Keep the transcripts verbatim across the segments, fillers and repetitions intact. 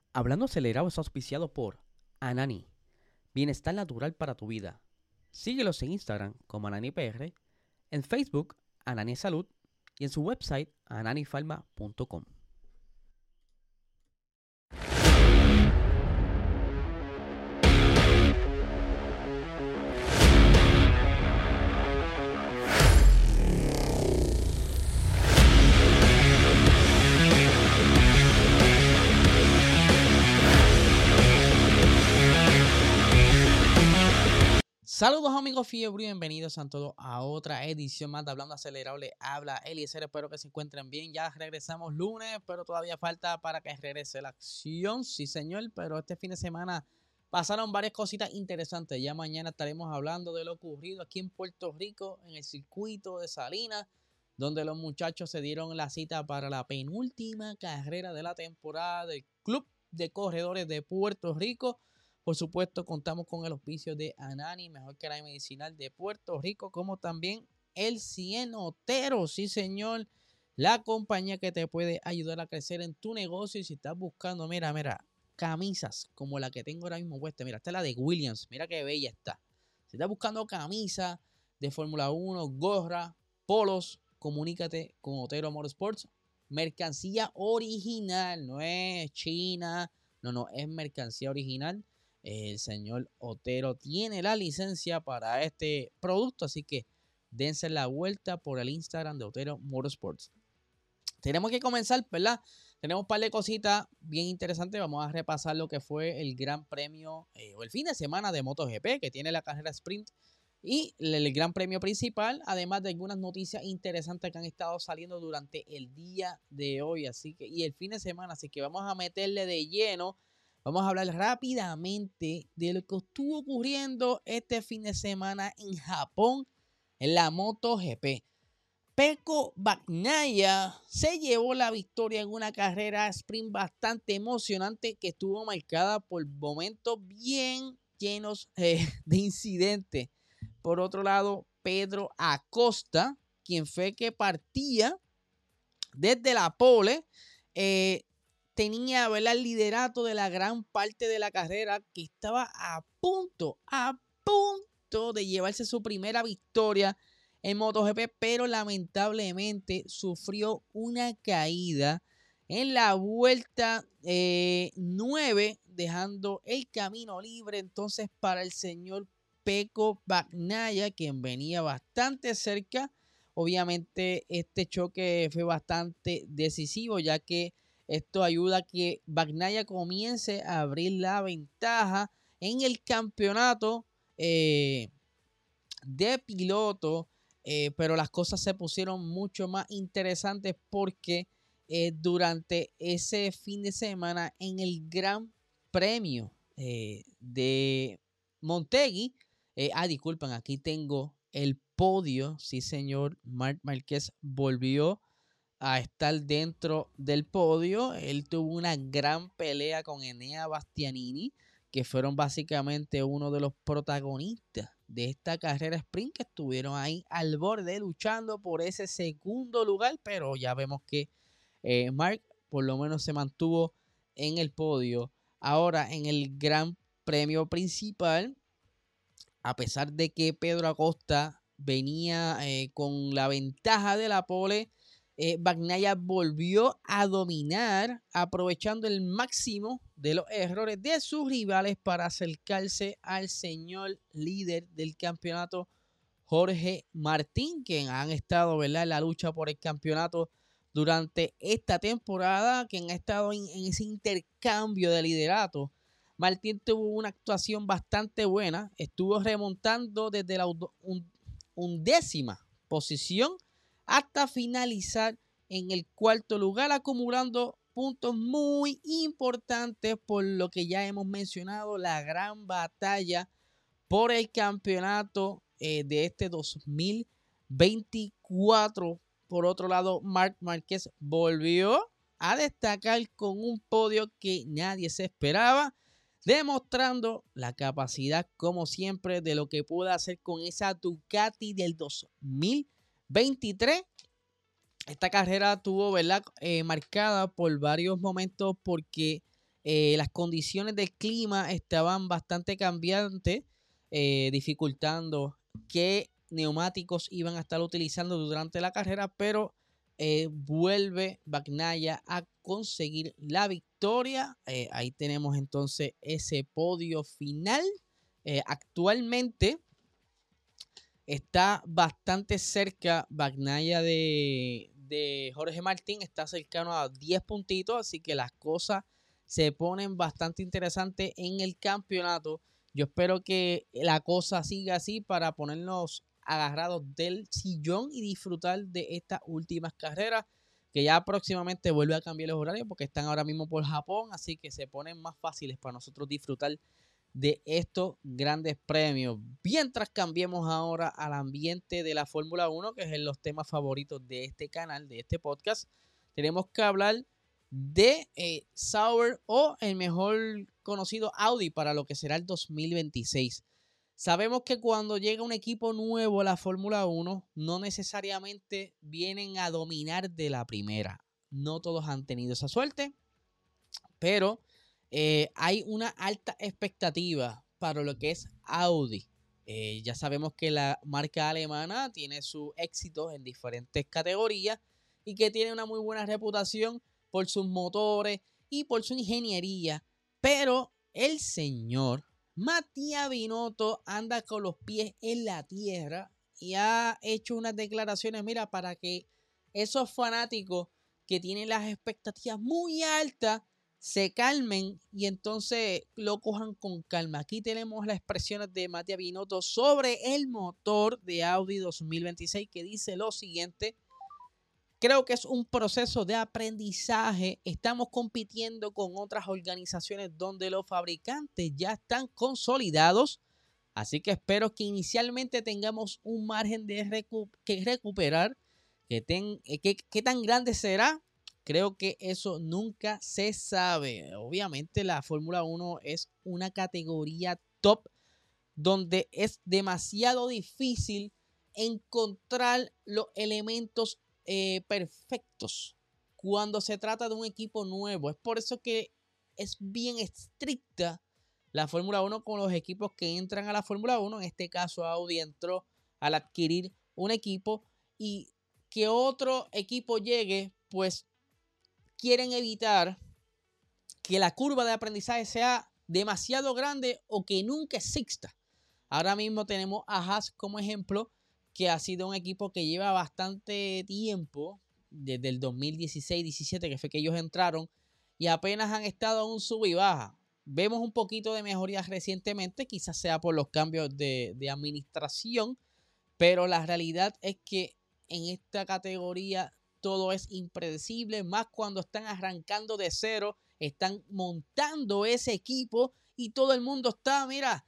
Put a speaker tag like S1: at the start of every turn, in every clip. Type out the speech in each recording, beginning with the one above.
S1: Hablando Acelerado es auspiciado por Anani, bienestar natural para tu vida. Síguelos en Instagram como AnaniPR, en Facebook Anani Salud y en su website ananifarma punto com. Saludos amigos Fiebre y bienvenidos a todos a otra edición más de Hablando Acelerado. Les habla Eliezer, espero que se encuentren bien. Ya regresamos lunes, pero todavía falta para que regrese la acción. Sí señor, pero este fin de semana pasaron varias cositas interesantes. Ya mañana estaremos hablando de lo ocurrido aquí en Puerto Rico, en el circuito de Salinas, donde los muchachos se dieron la cita para la penúltima carrera de la temporada del Club de Corredores de Puerto Rico. Por supuesto, contamos con el auspicio de Anani, mejor que la medicinal de Puerto Rico, como también el cien Otero, sí señor, la compañía que te puede ayudar a crecer en tu negocio. Y si estás buscando, mira, mira, camisas como la que tengo ahora mismo puesta, mira, esta es la de Williams, mira qué bella está. Si estás buscando camisas de Fórmula uno, gorra, polos, comunícate con Otero Motorsports. Mercancía original, no es china, no, no, es mercancía original. El señor Otero tiene la licencia para este producto, así que dense la vuelta por el Instagram de Otero Motorsports. Tenemos que comenzar, ¿verdad? Tenemos un par de cositas bien interesantes. Vamos a repasar lo que fue el Gran Premio eh, o el fin de semana de MotoGP, que tiene la carrera sprint y el Gran Premio principal, además de algunas noticias interesantes que han estado saliendo durante el día de hoy, así que y el fin de semana, así que vamos a meterle de lleno. Vamos a hablar rápidamente de lo que estuvo ocurriendo este fin de semana en Japón en la MotoGP. Pecco Bagnaia se llevó la victoria en una carrera sprint bastante emocionante que estuvo marcada por momentos bien llenos eh, de incidentes. Por otro lado, Pedro Acosta, quien fue que partía desde la pole, eh, tenía, ¿verdad?, el liderato de la gran parte de la carrera, que estaba a punto, a punto de llevarse su primera victoria en MotoGP, pero lamentablemente sufrió una caída en la vuelta eh, nueve, dejando el camino libre entonces para el señor Pecco Bagnaia, quien venía bastante cerca. Obviamente este choque fue bastante decisivo, ya que esto ayuda a que Bagnaia comience a abrir la ventaja en el campeonato eh, de piloto, eh, pero las cosas se pusieron mucho más interesantes porque eh, durante ese fin de semana en el Gran Premio eh, de Motegi, eh, ah, disculpen, aquí tengo el podio, sí señor, Marc Márquez volvió a estar dentro del podio. Él tuvo una gran pelea con Enea Bastianini, que fueron básicamente uno de los protagonistas de esta carrera sprint, que estuvieron ahí al borde luchando por ese segundo lugar, pero ya vemos que eh, Marc por lo menos se mantuvo en el podio. Ahora en el Gran Premio principal, a pesar de que Pedro Acosta venía eh, con la ventaja de la pole, eh, Bagnaia volvió a dominar, aprovechando el máximo de los errores de sus rivales para acercarse al señor líder del campeonato, Jorge Martín, quien han estado, ¿verdad?, en la lucha por el campeonato durante esta temporada, quien ha estado en, en ese intercambio de liderato. Martín tuvo una actuación bastante buena, estuvo remontando desde la un, undécima posición hasta finalizar en el cuarto lugar, acumulando puntos muy importantes por lo que ya hemos mencionado, la gran batalla por el campeonato eh, de este dos mil veinticuatro. Por otro lado, Marc Márquez volvió a destacar con un podio que nadie se esperaba, demostrando la capacidad, como siempre, de lo que puede hacer con esa Ducati del dos mil veintitrés. Esta carrera tuvo, ¿verdad?, eh, marcada por varios momentos porque eh, las condiciones del clima estaban bastante cambiantes, eh, dificultando qué neumáticos iban a estar utilizando durante la carrera, pero eh, vuelve Bagnaia a conseguir la victoria. Eh, ahí tenemos entonces ese podio final. Eh, actualmente está bastante cerca Bagnaia de, de Jorge Martín, está cercano a diez puntitos, así que las cosas se ponen bastante interesantes en el campeonato. Yo espero que la cosa siga así para ponernos agarrados del sillón y disfrutar de estas últimas carreras, que ya próximamente vuelve a cambiar los horarios porque están ahora mismo por Japón, así que se ponen más fáciles para nosotros disfrutar de estos grandes premios. Mientras cambiemos ahora al ambiente de la Fórmula uno, que es los temas favoritos de este canal, de este podcast, tenemos que hablar de eh, Sauber, o el mejor conocido Audi, para lo que será el dos mil veintiséis. Sabemos que cuando llega un equipo nuevo a la Fórmula uno, no necesariamente vienen a dominar de la primera. No todos han tenido esa suerte, pero eh, hay una alta expectativa para lo que es Audi. Eh, ya sabemos que la marca alemana tiene su éxito en diferentes categorías y que tiene una muy buena reputación por sus motores y por su ingeniería, pero el señor Matías Binotto anda con los pies en la tierra y ha hecho unas declaraciones, mira, para que esos fanáticos que tienen las expectativas muy altas se calmen y entonces lo cojan con calma. Aquí tenemos las expresiones de Matías Binotto sobre el motor de Audi dos mil veintiséis, que dice lo siguiente: creo que es un proceso de aprendizaje. Estamos compitiendo con otras organizaciones donde los fabricantes ya están consolidados, así que espero que inicialmente tengamos un margen de recu que recuperar. ¿Qué ten, qué, qué tan grande será? Creo que eso nunca se sabe. Obviamente la Fórmula uno es una categoría top donde es demasiado difícil encontrar los elementos eh, perfectos cuando se trata de un equipo nuevo. Es por eso que es bien estricta la Fórmula uno con los equipos que entran a la Fórmula uno. En este caso Audi entró al adquirir un equipo, y que otro equipo llegue, pues quieren evitar que la curva de aprendizaje sea demasiado grande o que nunca exista. Ahora mismo tenemos a Haas como ejemplo, que ha sido un equipo que lleva bastante tiempo, desde el dos mil dieciséis diecisiete, que fue que ellos entraron, y apenas han estado en un sub y baja. Vemos un poquito de mejorías recientemente, quizás sea por los cambios de, de administración, pero la realidad es que en esta categoría todo es impredecible, más cuando están arrancando de cero, están montando ese equipo y todo el mundo está, mira,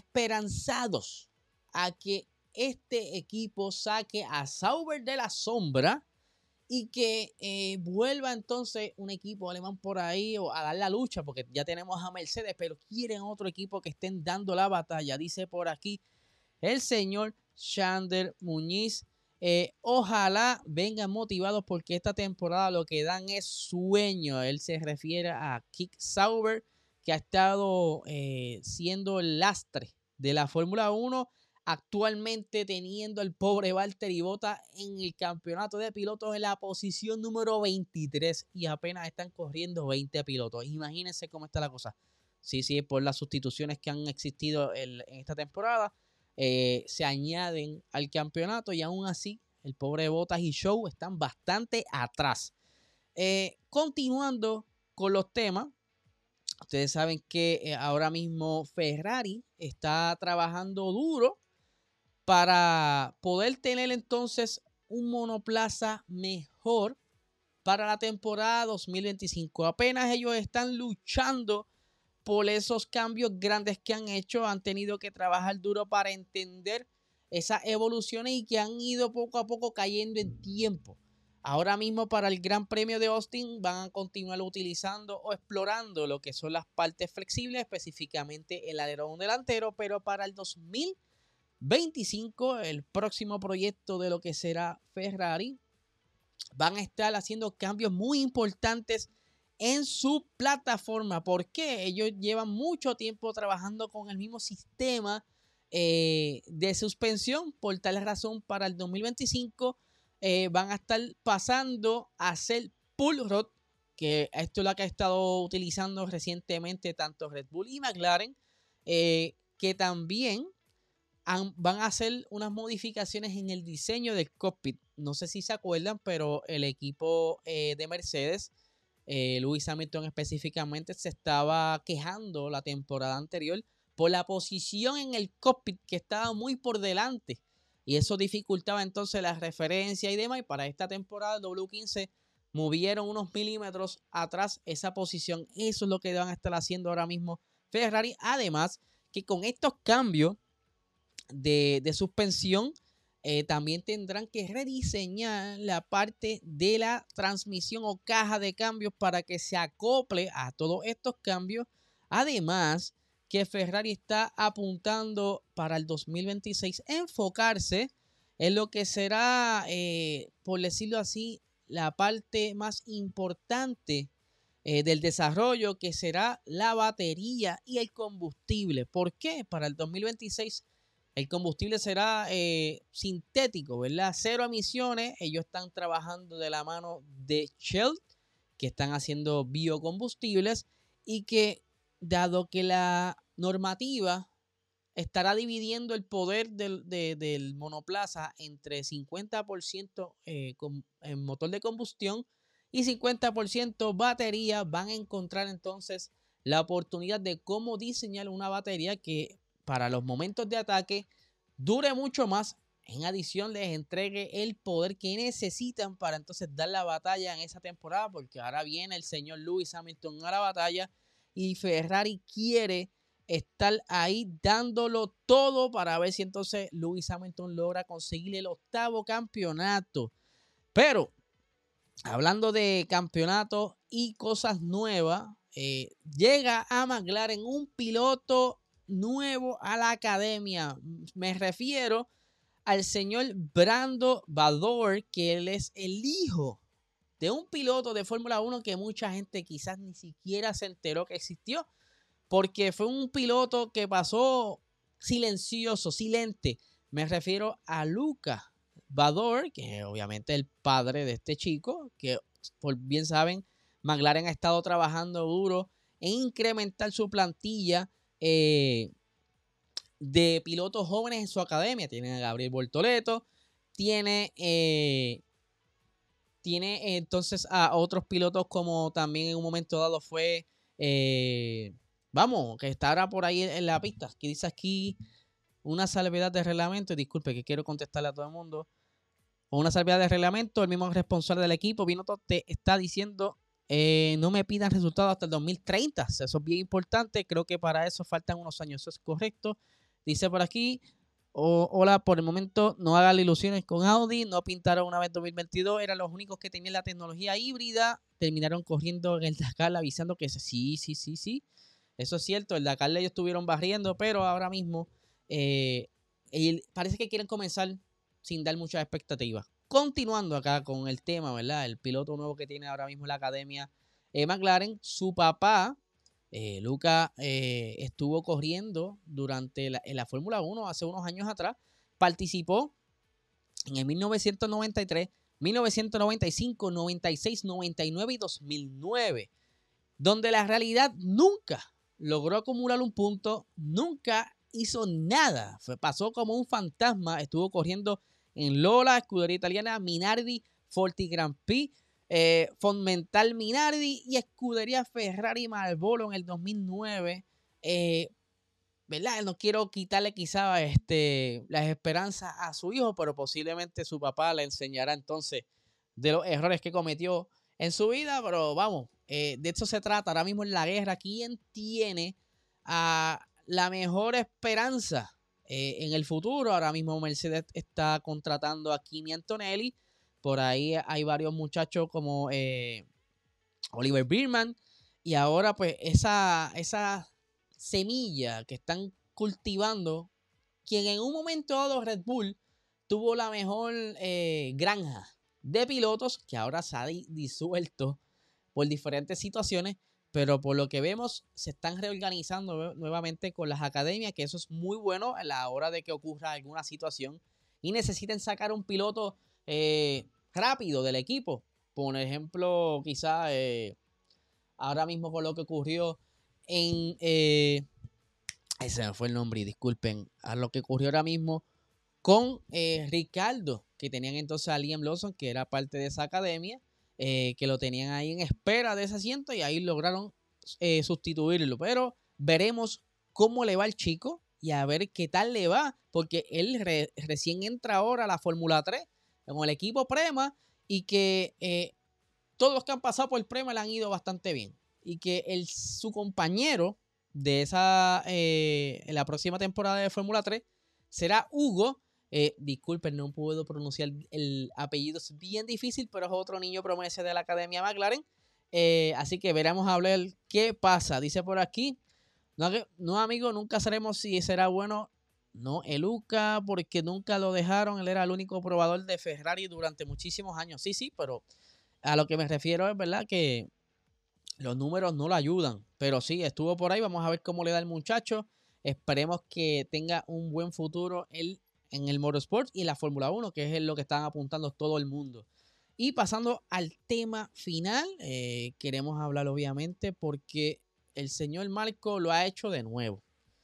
S1: esperanzados a que este equipo saque a Sauber de la sombra y que eh, vuelva entonces un equipo alemán por ahí o a dar la lucha, porque ya tenemos a Mercedes, pero quieren otro equipo que estén dando la batalla. Dice por aquí el señor Shander Muñiz. Eh, ojalá vengan motivados porque esta temporada lo que dan es sueño. Él se refiere a Kick Sauber, que ha estado eh, siendo el lastre de la Fórmula uno, actualmente teniendo al pobre Valtteri Bottas en el campeonato de pilotos en la posición número veintitrés y apenas están corriendo veinte pilotos. Imagínense cómo está la cosa. Sí, sí, por las sustituciones que han existido en, en esta temporada. Eh, se añaden al campeonato y aún así el pobre Bottas y Show están bastante atrás. Eh, continuando con los temas, ustedes saben que eh, ahora mismo Ferrari está trabajando duro para poder tener entonces un monoplaza mejor para la temporada dos mil veinticinco. Apenas ellos están luchando por esos cambios grandes que han hecho, han tenido que trabajar duro para entender esas evoluciones y que han ido poco a poco cayendo en tiempo. Ahora mismo para el Gran Premio de Austin van a continuar utilizando o explorando lo que son las partes flexibles, específicamente el alerón delantero, pero para el dos mil veinticinco, el próximo proyecto de lo que será Ferrari, van a estar haciendo cambios muy importantes en su plataforma. ¿Por qué? Ellos llevan mucho tiempo trabajando con el mismo sistema eh, de suspensión. Por tal razón, para el dos mil veinticinco eh, van a estar pasando a ser pull rod, que esto es lo que ha estado utilizando recientemente tanto Red Bull y McLaren, eh, que también han, van a hacer unas modificaciones en el diseño del cockpit. No sé si se acuerdan, pero el equipo eh, de Mercedes, eh, Lewis Hamilton específicamente, se estaba quejando la temporada anterior por la posición en el cockpit que estaba muy por delante. Y eso dificultaba entonces la referencia y demás. Y para esta temporada el W quince movieron unos milímetros atrás esa posición. Eso es lo que van a estar haciendo ahora mismo Ferrari. Además, que con estos cambios de, de suspensión, eh, también tendrán que rediseñar la parte de la transmisión o caja de cambios para que se acople a todos estos cambios. Además, que Ferrari está apuntando para el dos mil veintiséis enfocarse en lo que será, eh, por decirlo así, la parte más importante eh, del desarrollo, que será la batería y el combustible. ¿Por qué? Para el dos mil veintiséis el combustible será eh, sintético, ¿verdad? Cero emisiones. Ellos están trabajando de la mano de Shell, que están haciendo biocombustibles, y que, dado que la normativa estará dividiendo el poder del, de, del monoplaza entre cincuenta por ciento eh, con, en motor de combustión y cincuenta por ciento batería, van a encontrar entonces la oportunidad de cómo diseñar una batería que para los momentos de ataque dure mucho más. En adición, les entregue el poder que necesitan para entonces dar la batalla en esa temporada, porque ahora viene el señor Lewis Hamilton a la batalla y Ferrari quiere estar ahí dándolo todo para ver si entonces Lewis Hamilton logra conseguir el octavo campeonato. Pero hablando de campeonatos y cosas nuevas, eh, llega a McLaren un piloto nuevo a la academia. Me refiero al señor Brando Bador, que él es el hijo de un piloto de Fórmula uno que mucha gente quizás ni siquiera se enteró que existió, porque fue un piloto que pasó silencioso, silente. Me refiero a Luca Bador, que obviamente es el padre de este chico, que por bien saben, McLaren ha estado trabajando duro en incrementar su plantilla eh, de pilotos jóvenes en su academia. Tiene a Gabriel Bortoleto, tiene, eh, tiene entonces a otros pilotos como también en un momento dado fue, eh, vamos, que está ahora por ahí en la pista, que dice aquí una salvedad de reglamento, disculpe que quiero contestarle a todo el mundo, una salvedad de reglamento, el mismo responsable del equipo, Binotto, te está diciendo, eh, no me pidan resultados hasta el dos mil treinta, eso es bien importante, creo que para eso faltan unos años, eso es correcto. Dice por aquí, oh, hola, por el momento no hagan ilusiones con Audi, no pintaron una vez dos mil veintidós, eran los únicos que tenían la tecnología híbrida, terminaron corriendo en el Dakar avisando que sí, sí, sí, sí, eso es cierto, el Dakar ellos estuvieron barriendo, pero ahora mismo eh, parece que quieren comenzar sin dar muchas expectativas. Continuando acá con el tema, ¿verdad? El piloto nuevo que tiene ahora mismo la academia eh, McLaren, su papá, eh, Luca, eh, estuvo corriendo durante la, en la Fórmula uno hace unos años atrás, participó en el mil novecientos noventa y tres, mil novecientos noventa y cinco, noventa y seis, noventa y nueve y dos mil nueve, donde la realidad nunca logró acumular un punto, nunca hizo nada, Fue, pasó como un fantasma, estuvo corriendo en Lola, escudería italiana, Minardi, Forti Grand Prix, eh, Fonmental Minardi y escudería Ferrari Marlboro en el dos mil nueve. Eh, ¿verdad? No quiero quitarle quizá este, las esperanzas a su hijo, pero posiblemente su papá le enseñará entonces de los errores que cometió en su vida, pero vamos, eh, de eso se trata. Ahora mismo en la guerra, ¿quién tiene a la mejor esperanza eh, en el futuro? Ahora mismo Mercedes está contratando a Kimi Antonelli, por ahí hay varios muchachos como eh, Oliver Bierman, y ahora pues esa, esa semilla que están cultivando, quien en un momento dado Red Bull tuvo la mejor eh, granja de pilotos, que ahora se ha disuelto por diferentes situaciones, pero por lo que vemos se están reorganizando nuevamente con las academias, que eso es muy bueno a la hora de que ocurra alguna situación y necesiten sacar un piloto eh, rápido del equipo. Por ejemplo, quizá eh, ahora mismo por lo que ocurrió en... Eh, ese me fue el nombre y disculpen, a lo que ocurrió ahora mismo con eh, Ricardo, que tenían entonces a Liam Lawson, que era parte de esa academia, eh, que lo tenían ahí en espera de ese asiento y ahí lograron eh, sustituirlo. Pero veremos cómo le va al chico y a ver qué tal le va, porque él re, recién entra ahora a la Fórmula tres con el equipo Prema y que eh, todos los que han pasado por el Prema le han ido bastante bien. Y que el, su compañero de esa eh, en la próxima temporada de Fórmula tres será Hugo. Eh, disculpen, no puedo pronunciar el apellido, es bien difícil, pero es otro niño promesa de la Academia McLaren. Eh, así que veremos a ver qué pasa. Dice por aquí, no, no amigo, nunca sabemos si será bueno. No, el Luca, porque nunca lo dejaron. Él era el único probador de Ferrari durante muchísimos años. Sí, sí, pero a lo que me refiero es verdad que los números no lo ayudan. Pero sí, estuvo por ahí. Vamos a ver cómo le da el muchacho. Esperemos que tenga un buen futuro él en el Motorsport y en la Fórmula uno, que es lo que están apuntando todo el mundo. Y pasando al tema final, eh, queremos hablar obviamente porque el señor Marco lo ha hecho de nuevo.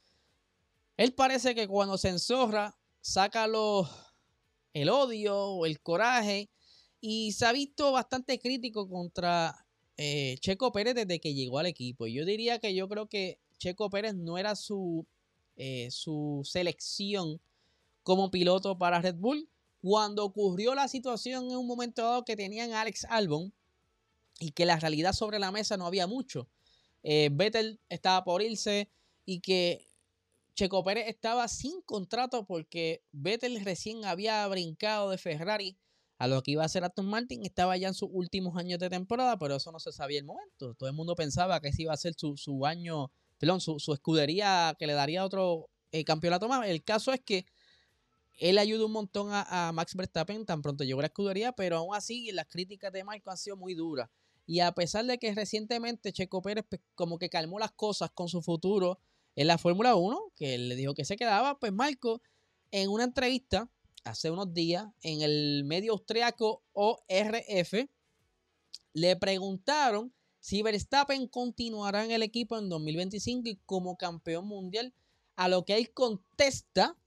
S1: Él parece que cuando se enzorra, saca los, el odio o el coraje y se ha visto bastante crítico contra eh, Checo Pérez desde que llegó al equipo. Yo diría que yo creo que Checo Pérez no era su, eh, su selección como piloto para Red Bull. Cuando ocurrió la situación en un momento dado que tenían a Alex Albon y que la realidad sobre la mesa no había mucho. Eh, Vettel estaba por irse y que Checo Pérez estaba sin contrato porque Vettel recién había brincado de Ferrari a lo que iba a hacer Aston Martin. Estaba ya en sus últimos años de temporada, pero eso no se sabía el momento. Todo el mundo pensaba que ese iba a ser su, su año, perdón, su, su escudería que le daría otro eh, campeonato más. El caso es que él ayudó un montón a, a Max Verstappen tan pronto llegó a la escudería, pero aún así las críticas de Marco han sido muy duras. Y a pesar de que recientemente Checo Pérez pues, como que calmó las cosas con su futuro en la Fórmula uno, que él le dijo que se quedaba, pues Marco en una entrevista hace unos días en el medio austriaco O R F le preguntaron si Verstappen continuará en el equipo en dos mil veinticinco y como campeón mundial, a lo que él contesta: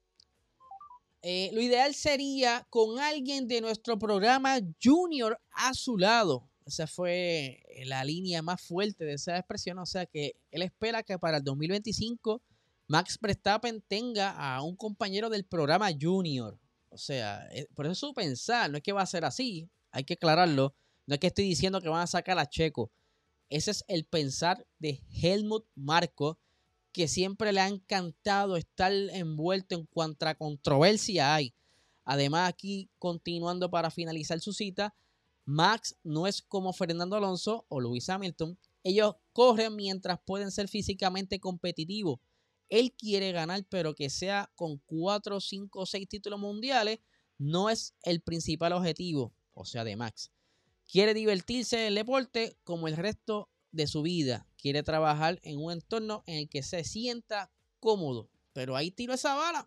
S1: Eh, lo ideal sería con alguien de nuestro programa Junior a su lado. Esa fue la línea más fuerte de esa expresión. O sea que él espera que para el dos mil veinticinco Max Verstappen tenga a un compañero del programa Junior. O sea, por eso es su pensar. No es que va a ser así. Hay que aclararlo. No es que estoy diciendo que van a sacar a Checo. Ese es el pensar de Helmut Marko, que siempre le ha encantado estar envuelto en cuanta controversia hay. Además, aquí, continuando para finalizar su cita, Max no es como Fernando Alonso o Lewis Hamilton. Ellos corren mientras pueden ser físicamente competitivos. Él quiere ganar, pero que sea con cuatro, cinco, seis títulos mundiales no es el principal objetivo, o sea, de Max. Quiere divertirse en el deporte como el resto de su vida. Quiere trabajar en un entorno en el que se sienta cómodo. Pero ahí tiró esa bala,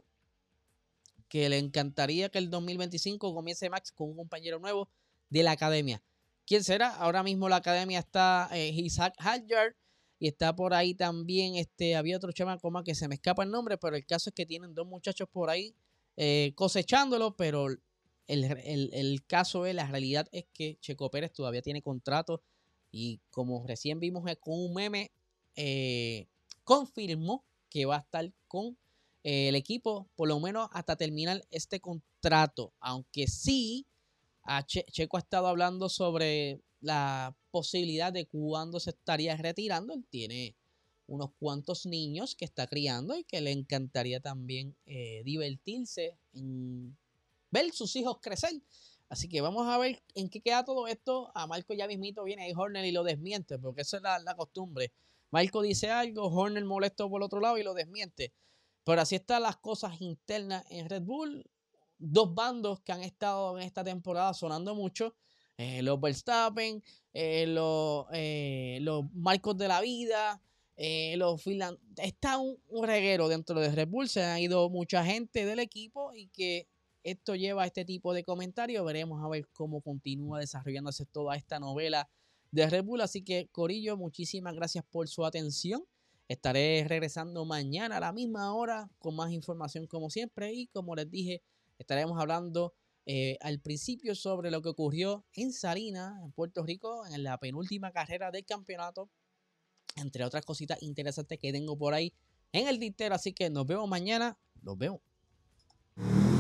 S1: que le encantaría que el dos mil veinticinco comience Max con un compañero nuevo de la academia. ¿Quién será? Ahora mismo la academia está eh, Isaac Hadjar y está por ahí también, este, había otro chamaco más que se me escapa el nombre, pero el caso es que tienen dos muchachos por ahí eh, cosechándolo, pero el, el, el caso es, la realidad es que Checo Pérez todavía tiene contrato y como recién vimos con un meme, eh, confirmó que va a estar con eh, el equipo por lo menos hasta terminar este contrato, aunque sí a che Checo ha estado hablando sobre la posibilidad de cuándo se estaría retirando. Él tiene unos cuantos niños que está criando y que le encantaría también eh, divertirse en ver sus hijos crecer. Así que vamos a ver en qué queda todo esto. A Marco ya mismito viene ahí Horner y lo desmiente, porque esa es la, la costumbre. Marco dice algo, Horner molesto por el otro lado y lo desmiente. Pero así están las cosas internas en Red Bull. Dos bandos que han estado en esta temporada sonando mucho. eh, los Verstappen, eh, los, eh, los Marcos de la vida, eh, los Finland. Está un, un reguero dentro de Red Bull. Se ha ido mucha gente del equipo y que esto lleva a este tipo de comentarios. Veremos a ver cómo continúa desarrollándose toda esta novela de Red Bull. Así que, corillo, muchísimas gracias por su atención. Estaré regresando mañana a la misma hora con más información como siempre. Y como les dije, estaremos hablando eh, al principio sobre lo que ocurrió en Salinas, en Puerto Rico, en la penúltima carrera del campeonato. Entre otras cositas interesantes que tengo por ahí en el tintero. Así que nos vemos mañana. Nos vemos.